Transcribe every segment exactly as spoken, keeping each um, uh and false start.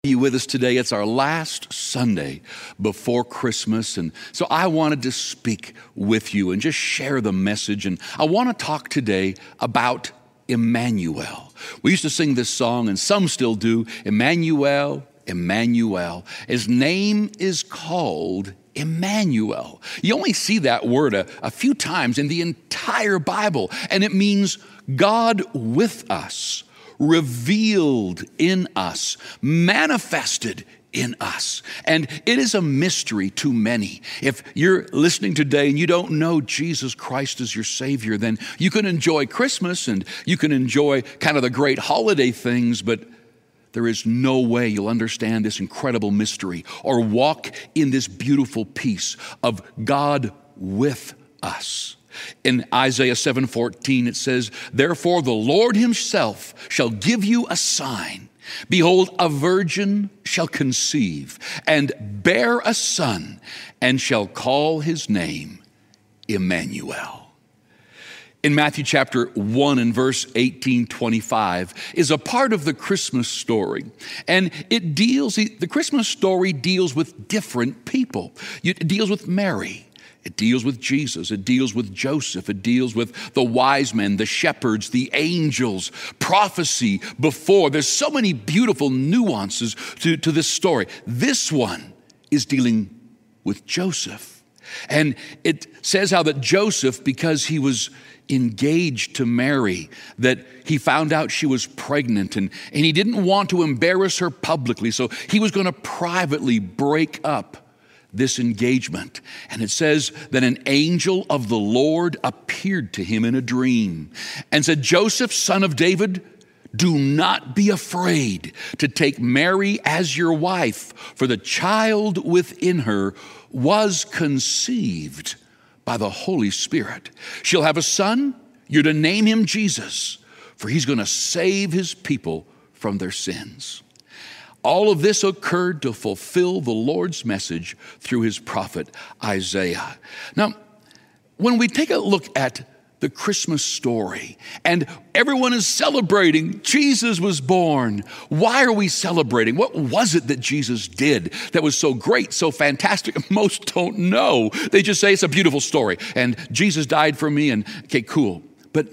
You with us today. It's our last Sunday before Christmas, and so I wanted to speak with you and just share the message. And I want to talk today about Emmanuel. We used to sing this song, and some still do. Emmanuel, Emmanuel. His name is called Emmanuel. You only see that word a, a few times in the entire Bible, and it means God with us, revealed in us, manifested in us. And it is a mystery to many. If you're listening today and you don't know Jesus Christ as your Savior, then you can enjoy Christmas and you can enjoy kind of the great holiday things, but there is no way you'll understand this incredible mystery or walk in this beautiful peace of God with us. In Isaiah seven fourteen, it says, "Therefore the Lord himself shall give you a sign. Behold, a virgin shall conceive and bear a son, and shall call his name Emmanuel." In Matthew chapter one and verse eighteen twenty-five is a part of the Christmas story. And it deals, the Christmas story deals with different people. It deals with Mary. It deals with Jesus. It deals with Joseph. It deals with the wise men, the shepherds, the angels, prophecy before. There's so many beautiful nuances to, to this story. This one is dealing with Joseph. And it says how that Joseph, because he was engaged to Mary, that he found out she was pregnant, and, and he didn't want to embarrass her publicly, so he was going to privately break up this engagement. And it says that an angel of the Lord appeared to him in a dream and said, "Joseph, son of David, do not be afraid to take Mary as your wife, for the child within her was conceived by the Holy Spirit. She'll have a son. You're to name him Jesus, for he's going to save his people from their sins." All of this occurred to fulfill the Lord's message through his prophet Isaiah. Now, when we take a look at the Christmas story and everyone is celebrating Jesus was born, why are we celebrating? What was it that Jesus did that was so great, so fantastic? Most don't know. They just say it's a beautiful story and Jesus died for me, and okay, cool. But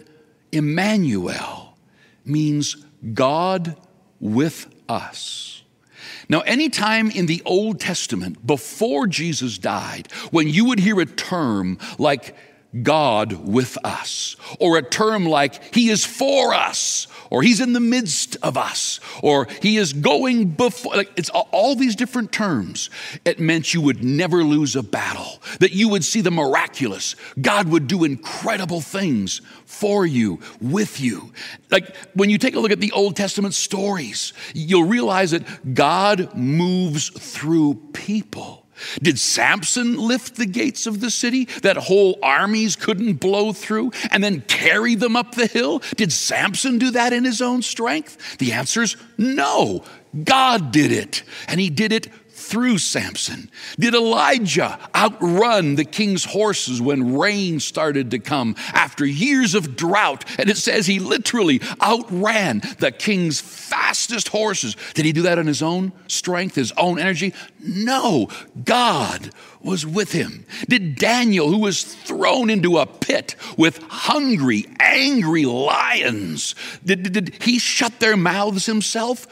Emmanuel means God with us. Now, anytime in the Old Testament, before Jesus died, when you would hear a term like God with us, or a term like he is for us, or he's in the midst of us, or he is going before, like it's all these different terms, it meant you would never lose a battle, that you would see the miraculous. God would do incredible things for you, with you. Like when you take a look at the Old Testament stories, you'll realize that God moves through people. Did Samson lift the gates of the city that whole armies couldn't blow through and then carry them up the hill? Did Samson do that in his own strength? The answer is no. God did it, and he did it through Samson. Did Elijah outrun the king's horses when rain started to come after years of drought? And it says he literally outran the king's fastest horses. Did he do that on his own strength, his own energy? No, God was with him. Did Daniel, who was thrown into a pit with hungry, angry lions, did, did, did he shut their mouths himself?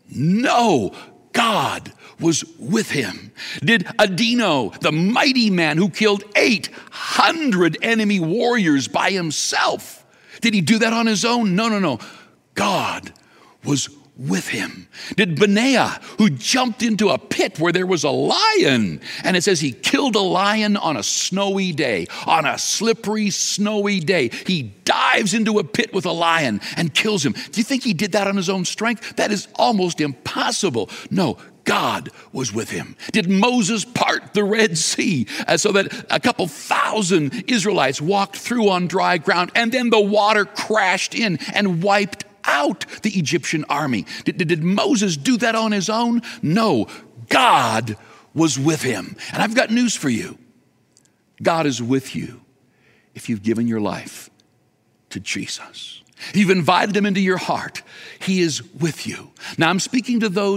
No, God was with him. Did Adino, the mighty man who killed eight hundred enemy warriors by himself, did he do that on his own? No, no, no. God was with him. Did Benaiah, who jumped into a pit where there was a lion, and it says he killed a lion on a snowy day, on a slippery, snowy day. He dives into a pit with a lion and kills him. Do you think he did that on his own strength? That is almost impossible. No, God was with him. Did Moses part the Red Sea uh, so that a couple thousand Israelites walked through on dry ground, and then the water crashed in and wiped out the Egyptian army? Did, did, did Moses do that on his own? No, God was with him. And I've got news for you. God is with you if you've given your life to Jesus. You've invited him into your heart. He is with you. Now, I'm speaking to those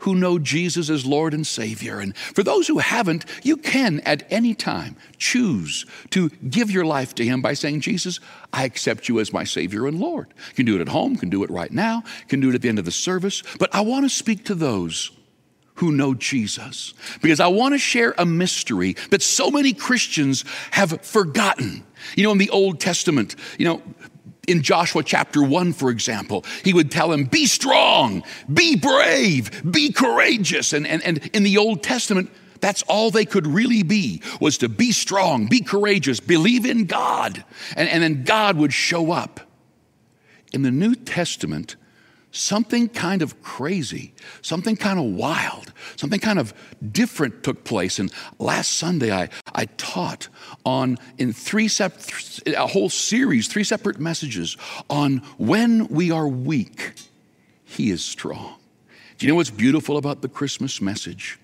who know Jesus as Lord and Savior. And for those who haven't, you can at any time choose to give your life to him by saying, Jesus, I accept you as my Savior and Lord. You can do it at home, can do it right now, can do it at the end of the service. But I want to speak to those who know Jesus, because I want to share a mystery that so many Christians have forgotten. You know, in the Old Testament, you know, in Joshua chapter one, for example, he would tell him, be strong, be brave, be courageous. And, and, and in the Old Testament, that's all they could really be, was to be strong, be courageous, believe in God. And, and then God would show up. In the New Testament, something kind of crazy, something kind of wild, something kind of different took place. And last Sunday, I, I taught on, in three separate, a whole series, three separate messages on when we are weak, he is strong. Do you know what's beautiful about the Christmas message?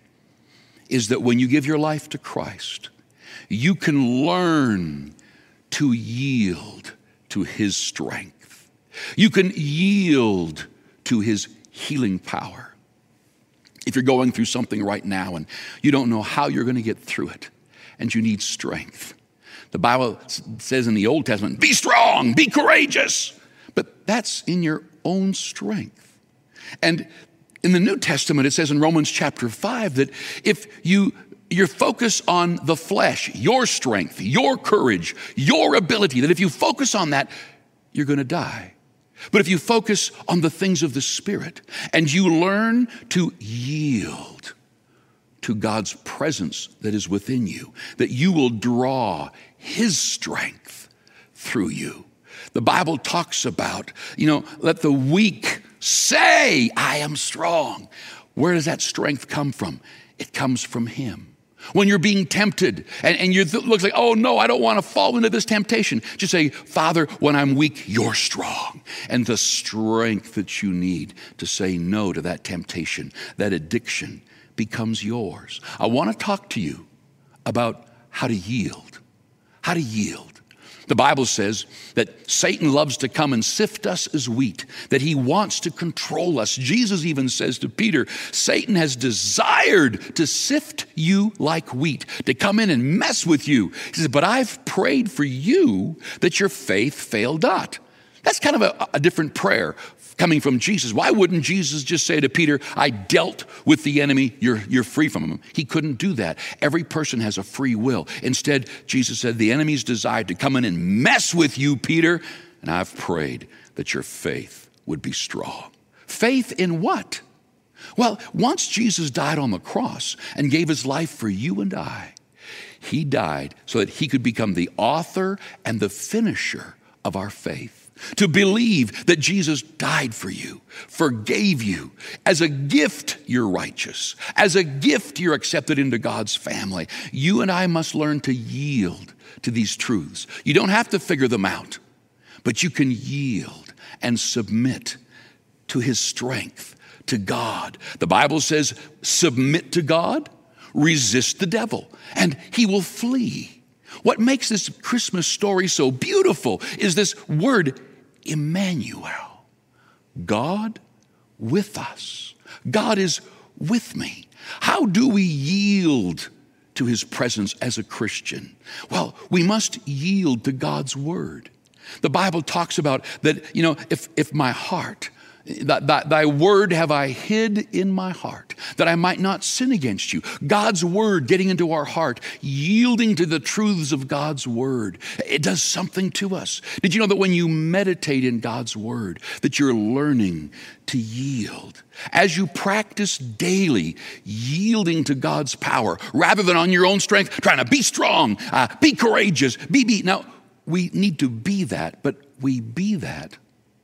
Is that when you give your life to Christ, you can learn to yield to his strength. You can yield to his healing power. If you're going through something right now and you don't know how you're going to get through it and you need strength, the Bible says in the Old Testament, be strong, be courageous. But that's in your own strength. And in the New Testament, it says in Romans chapter five that if you your focus on the flesh, your strength, your courage, your ability, that if you focus on that, you're going to die. But if you focus on the things of the Spirit and you learn to yield to God's presence that is within you, that you will draw his strength through you. The Bible talks about, you know, let the weak say, I am strong. Where does that strength come from? It comes from him. When you're being tempted and, and you th- looks like, oh no, I don't want to fall into this temptation. Just say, Father, when I'm weak, you're strong. And the strength that you need to say no to that temptation, that addiction becomes yours. I want to talk to you about how to yield, how to yield. The Bible says that Satan loves to come and sift us as wheat, that he wants to control us. Jesus even says to Peter, Satan has desired to sift you like wheat, to come in and mess with you. He says, but I've prayed for you that your faith fail not. That's kind of a, a different prayer coming from Jesus. Why wouldn't Jesus just say to Peter, I dealt with the enemy, you're, you're free from him? He couldn't do that. Every person has a free will. Instead, Jesus said, the enemy's desired to come in and mess with you, Peter, and I've prayed that your faith would be strong. Faith in what? Well, once Jesus died on the cross and gave his life for you and I, he died so that he could become the author and the finisher of our faith. To believe that Jesus died for you, forgave you. As a gift, you're righteous. As a gift, you're accepted into God's family. You and I must learn to yield to these truths. You don't have to figure them out, but you can yield and submit to his strength, to God. The Bible says, submit to God, resist the devil, and he will flee. What makes this Christmas story so beautiful is this word, Emmanuel, God with us. God is with me. How do we yield to his presence as a Christian? Well, we must yield to God's word. The Bible talks about that, you know, if, if my heart, Thy, thy, thy word have I hid in my heart, that I might not sin against you. God's word getting into our heart, yielding to the truths of God's word. It does something to us. Did you know that when you meditate in God's word, that you're learning to yield? As you practice daily yielding to God's power, rather than on your own strength, trying to be strong, uh, be courageous, be, be. Now, we need to be that, but we be that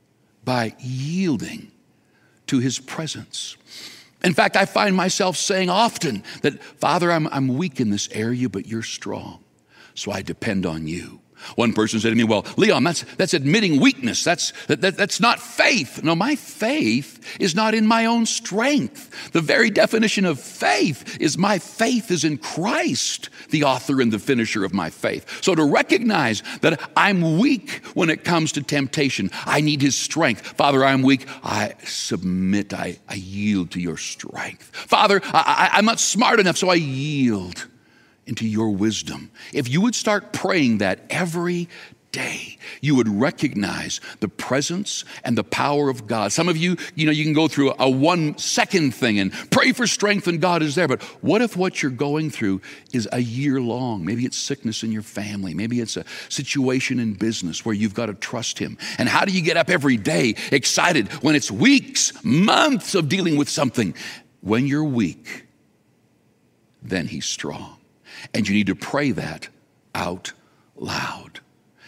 by yielding to his presence. In fact, I find myself saying often that, Father, I'm, I'm weak in this area, but you're strong. So I depend on you. One person said to me, well, Leon, that's, that's admitting weakness. That's, that, that, that's not faith. No, my faith is not in my own strength. The very definition of faith is my faith is in Christ, the author and the finisher of my faith. So to recognize that I'm weak when it comes to temptation, I need his strength. Father, I'm weak. I submit. I, I yield to your strength. Father, I, I, I'm not smart enough, so I yield into your wisdom. If you would start praying that every day, you would recognize the presence and the power of God. Some of you, you know, you can go through a one second thing and pray for strength and God is there. But what if what you're going through is a year long? Maybe it's sickness in your family. Maybe it's a situation in business where you've got to trust him. And how do you get up every day excited when it's weeks, months of dealing with something? When you're weak, then he's strong. And you need to pray that out loud.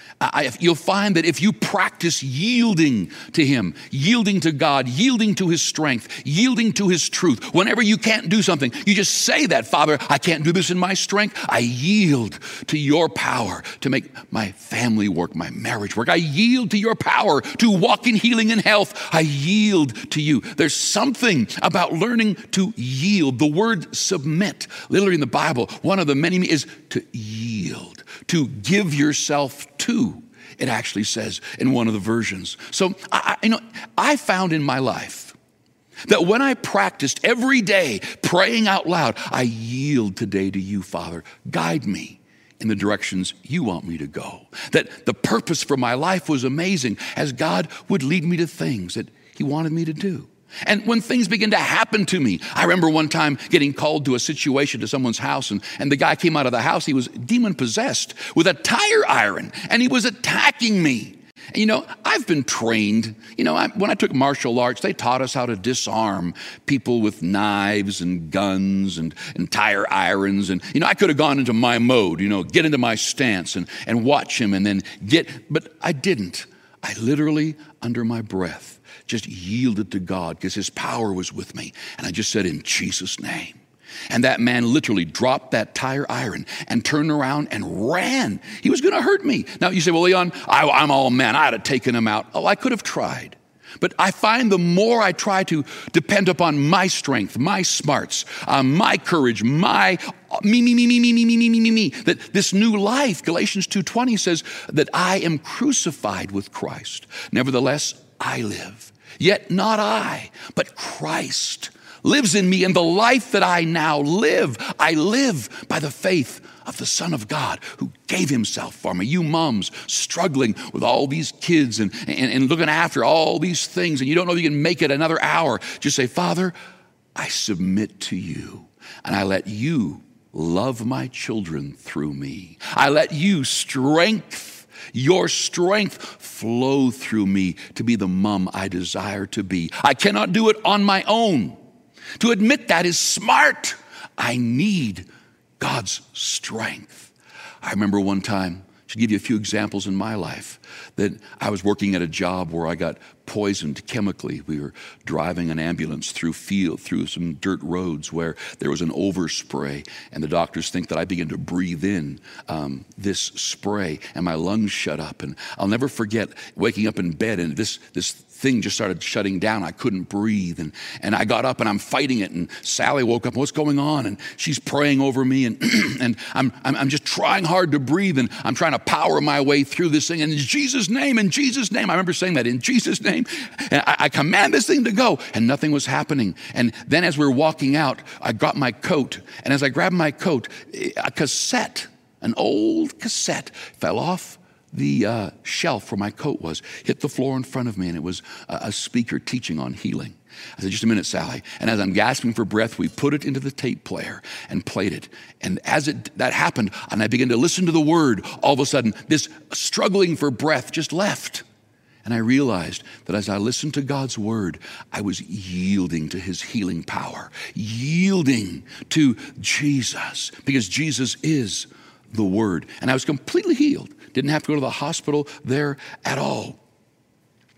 I, you'll find that if you practice yielding to him, yielding to God, yielding to his strength, yielding to his truth, whenever you can't do something, you just say that, Father, I can't do this in my strength. I yield to your power to make my family work, my marriage work. I yield to your power to walk in healing and health. I yield to you. There's something about learning to yield. The word submit, literally in the Bible, one of the many is to yield, to give yourself to. It actually says in one of the versions. So, I, you know, I found in my life that when I practiced every day praying out loud, I yield today to you, Father. Guide me in the directions you want me to go. That the purpose for my life was amazing as God would lead me to things that he wanted me to do. And when things begin to happen to me, I remember one time getting called to a situation to someone's house, and, and the guy came out of the house. He was demon-possessed with a tire iron, and he was attacking me. And, you know, I've been trained. You know, I, when I took martial arts, they taught us how to disarm people with knives and guns and, and tire irons. And, you know, I could have gone into my mode, you know, get into my stance and, and watch him and then get, but I didn't. I literally, under my breath, just yielded to God because his power was with me. And I just said, in Jesus' name. And that man literally dropped that tire iron and turned around and ran. He was going to hurt me. Now you say, well, Leon, I, I'm all man. I'd have taken him out. Oh, I could have tried. But I find the more I try to depend upon my strength, my smarts, uh, my courage, my me, me, me, me, me, me, me, me, me, me, me, that this new life, Galatians two twenty says that I am crucified with Christ. Nevertheless, I live. Yet not I, but Christ lives in me, and the life that I now live, I live by the faith of the Son of God who gave himself for me. You moms struggling with all these kids and, and, and looking after all these things, and you don't know if you can make it another hour, just say, Father, I submit to you, and I let you love my children through me. I let you strengthen your strength flow through me to be the mom I desire to be. I cannot do it on my own. To admit that is smart. I need God's strength. I remember one time, to give you a few examples in my life, that I was working at a job where I got poisoned chemically. We were driving an ambulance through field, through some dirt roads where there was an overspray, and the doctors think that I began to breathe in um, this spray, and my lungs shut up. And I'll never forget waking up in bed, and this this thing just started shutting down. I couldn't breathe, and and I got up and I'm fighting it. And Sally woke up. What's going on? And she's praying over me, and and I'm, I'm I'm just trying hard to breathe, and I'm trying to power my way through this thing. And in Jesus' name, in Jesus' name, I remember saying that, in Jesus' name, and I, I command this thing to go, and nothing was happening. And then as we were walking out, I got my coat, and as I grabbed my coat, a cassette, an old cassette, fell off the uh, shelf where my coat was, hit the floor in front of me, and it was a, a speaker teaching on healing. I said, just a minute, Sally. And as I'm gasping for breath, we put it into the tape player and played it. And as it that happened, and I began to listen to the word, all of a sudden, this struggling for breath just left. And I realized that as I listened to God's word, I was yielding to his healing power, yielding to Jesus, because Jesus is the word. And I was completely healed. Didn't have to go to the hospital there at all.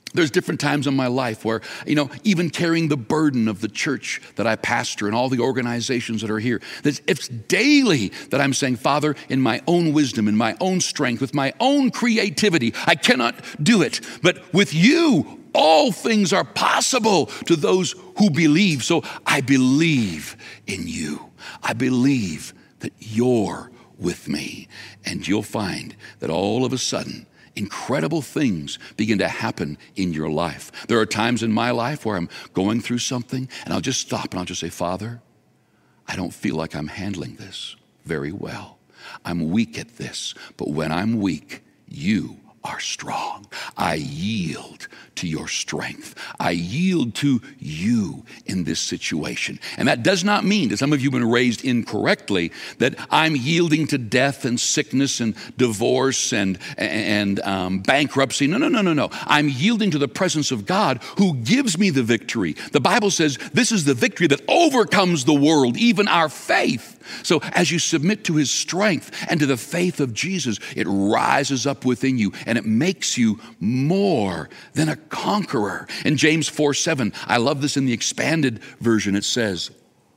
There's different times in my life where, you know, even carrying the burden of the church that I pastor and all the organizations that are here, that it's daily that I'm saying, Father, in my own wisdom, in my own strength, with my own creativity, I cannot do it. But with you, all things are possible to those who believe. So I believe in you. I believe that you're with me. And you'll find that all of a sudden, incredible things begin to happen in your life. There are times in my life where I'm going through something and I'll just stop and I'll just say, Father, I don't feel like I'm handling this very well. I'm weak at this, but when I'm weak, you are strong. I yield to your strength. I yield to you in this situation. And that does not mean that some of you have been raised incorrectly, that I'm yielding to death and sickness and divorce and, and um, bankruptcy. No, no, no, no, no. I'm yielding to the presence of God who gives me the victory. The Bible says this is the victory that overcomes the world, even our faith. So as you submit to his strength and to the faith of Jesus, it rises up within you and it makes you more than a conqueror. In James four seven, I love this in the expanded version, it says,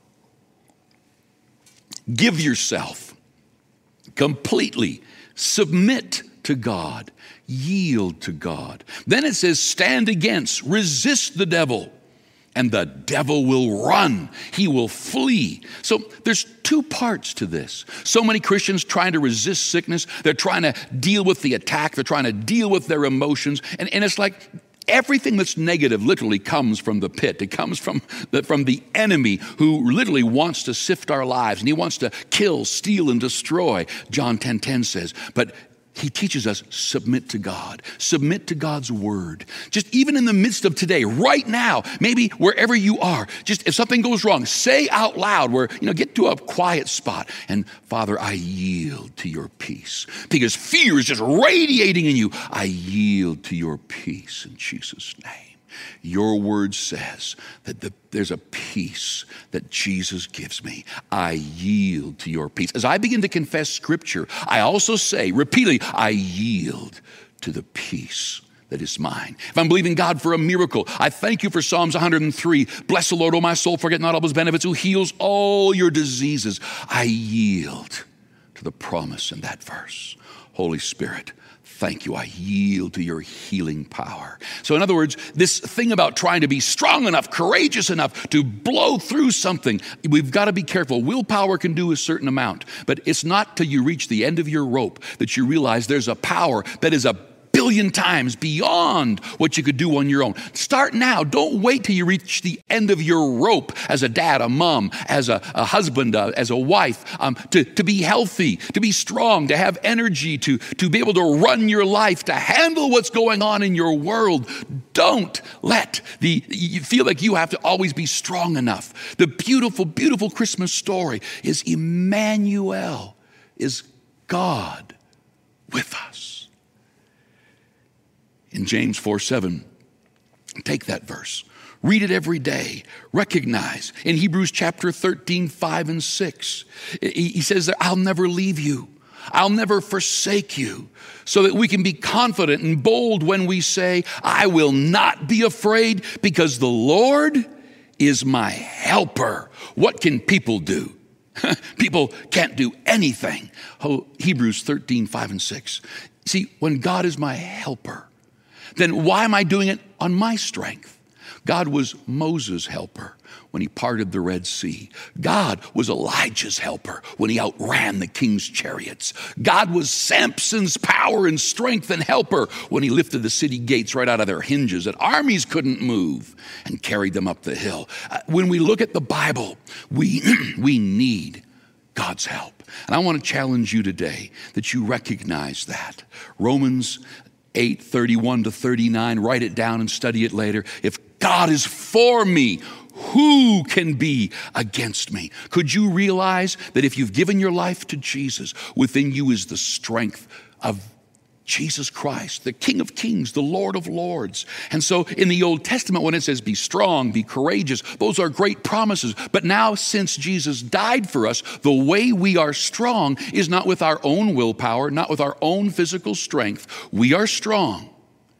give yourself completely, submit to God, yield to God. Then it says, stand against, resist the devil, and the devil will run. He will flee. So there's two parts to this. So many Christians trying to resist sickness. They're trying to deal with the attack. They're trying to deal with their emotions. And, and it's like everything that's negative literally comes from the pit. It comes from the, from the enemy who literally wants to sift our lives. And he wants to kill, steal, and destroy, John ten ten says. But he teaches us, submit to God. Submit to God's word. Just even in the midst of today, right now, maybe wherever you are, just if something goes wrong, say out loud where, you know, get to a quiet spot. And Father, I yield to your peace. Because fear is just radiating in you. I yield to your peace in Jesus' name. Your word says that the, there's a peace that Jesus gives me. I yield to your peace. As I begin to confess scripture, I also say repeatedly, I yield to the peace that is mine. If I'm believing God for a miracle, I thank you for Psalms one hundred three. Bless the Lord, O my soul, forget not all his benefits, who heals all your diseases. I yield to the promise in that verse. Holy Spirit, thank you. I yield to your healing power. So in other words, this thing about trying to be strong enough, courageous enough to blow through something, we've got to be careful. Willpower can do a certain amount, but it's not till you reach the end of your rope that you realize there's a power that is a billion times beyond what you could do on your own. Start now. Don't wait till you reach the end of your rope as a dad, a mom, as a, a husband, uh, as a wife, um, to, to be healthy, to be strong, to have energy, to, to be able to run your life, to handle what's going on in your world. Don't let the, you feel like you have to always be strong enough. The beautiful, beautiful Christmas story is Emmanuel, is God with us. In James four seven, take that verse. Read it every day. Recognize. In Hebrews chapter thirteen, five and six, he says that I'll never leave you. I'll never forsake you. So that we can be confident and bold when we say, I will not be afraid because the Lord is my helper. What can people do? People can't do anything. Oh, Hebrews thirteen, five and six. See, when God is my helper, then why am I doing it on my strength? God was Moses' helper when he parted the Red Sea. God was Elijah's helper when he outran the king's chariots. God was Samson's power and strength and helper when he lifted the city gates right out of their hinges that armies couldn't move and carried them up the hill. Uh, when we look at the Bible, we, we need God's help. And I want to challenge you today that you recognize that. Romans eight, thirty-one to thirty-nine, write it down and study it later. If God is for me, who can be against me? Could you realize that if you've given your life to Jesus, within you is the strength of Jesus Christ, the King of Kings, the Lord of Lords. And so in the Old Testament, when it says be strong, be courageous, those are great promises. But now since Jesus died for us, the way we are strong is not with our own willpower, not with our own physical strength. We are strong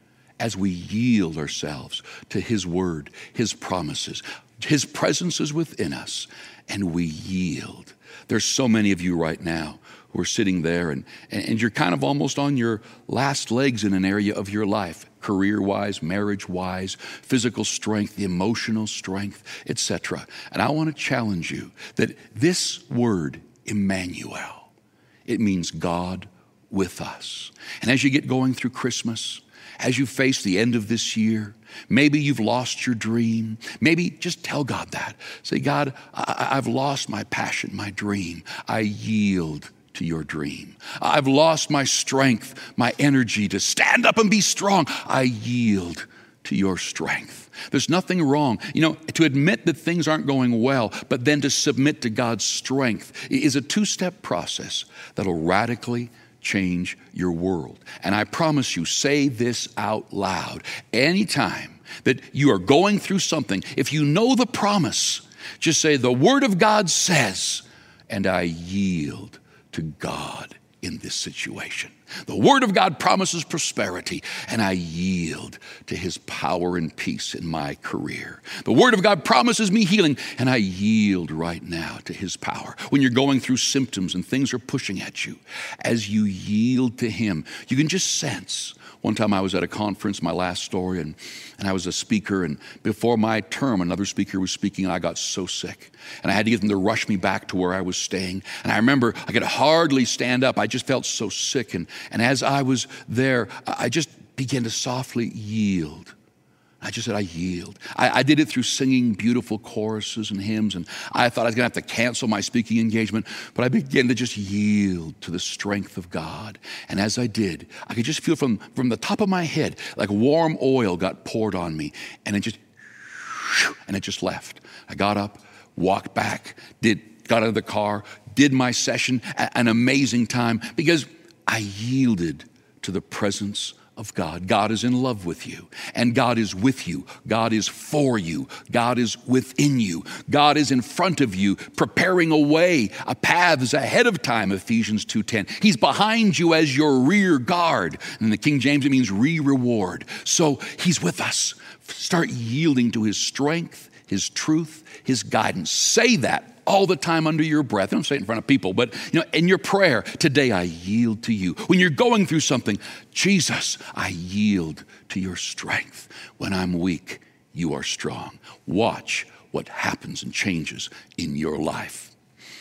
as we yield ourselves to His word, His promises. His presence is within us, and we yield. There's so many of you right now who are sitting there, and, and you're kind of almost on your last legs in an area of your life, career-wise, marriage-wise, physical strength, the emotional strength, et cetera. And I want to challenge you that this word, Emmanuel, it means God with us. And as you get going through Christmas, as you face the end of this year, maybe you've lost your dream. Maybe just tell God that. Say, God, I- I've lost my passion, my dream. I yield to your dream. I've lost my strength, my energy to stand up and be strong. I yield to your strength. There's nothing wrong. You know, to admit that things aren't going well, but then to submit to God's strength is a two-step process that'll radically change your world. And I promise you, say this out loud. Anytime that you are going through something, if you know the promise, just say, the Word of God says, and I yield to God in this situation. The Word of God promises prosperity, and I yield to His power and peace in my career. The Word of God promises me healing, and I yield right now to His power. When you're going through symptoms and things are pushing at you, as you yield to Him, you can just sense. One time I was at a conference, my last story, and, and I was a speaker, and before my term, another speaker was speaking, and I got so sick. And I had to get them to rush me back to where I was staying. And I remember I could hardly stand up. I just felt so sick. And, and as I was there, I just began to softly yield. I just said, I yield. I, I did it through singing beautiful choruses and hymns, and I thought I was going to have to cancel my speaking engagement, but I began to just yield to the strength of God. And as I did, I could just feel from, from the top of my head, like warm oil got poured on me, and it just, and it just left. I got up, walked back, did, got out of the car, did my session, an amazing time, because I yielded to the presence of God. God is in love with you, and God is with you. God is for you. God is within you. God is in front of you, preparing a way, a paths ahead of time, Ephesians two ten. He's behind you as your rear guard. And in the King James, it means re-reward. So He's with us. Start yielding to His strength, His truth, His guidance. Say that all the time under your breath. I don't say it in front of people, but you know, in your prayer, today I yield to you. When you're going through something, Jesus, I yield to your strength. When I'm weak, you are strong. Watch what happens and changes in your life.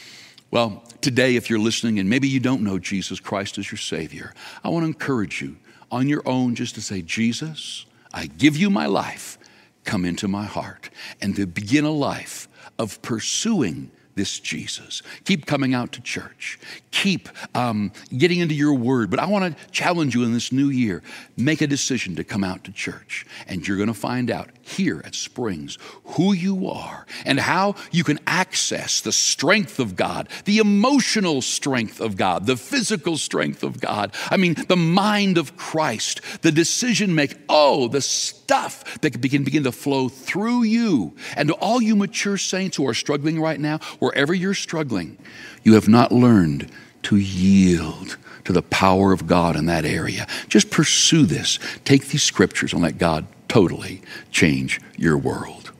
Well, today, if you're listening and maybe you don't know Jesus Christ as your Savior, I want to encourage you on your own just to say, Jesus, I give you my life. Come into my heart, and to begin a life of pursuing this Jesus. Keep coming out to church. Keep um, getting into your word. But I want to challenge you in this new year. Make a decision to come out to church. And you're going to find out here at Springs who you are and how you can access the strength of God, the emotional strength of God, the physical strength of God. I mean, the mind of Christ, the decision make. Oh, the stuff that can begin to flow through you. And to all you mature saints who are struggling right now, wherever you're struggling, you have not learned to yield to the power of God in that area. Just pursue this. Take these scriptures and let God totally change your world.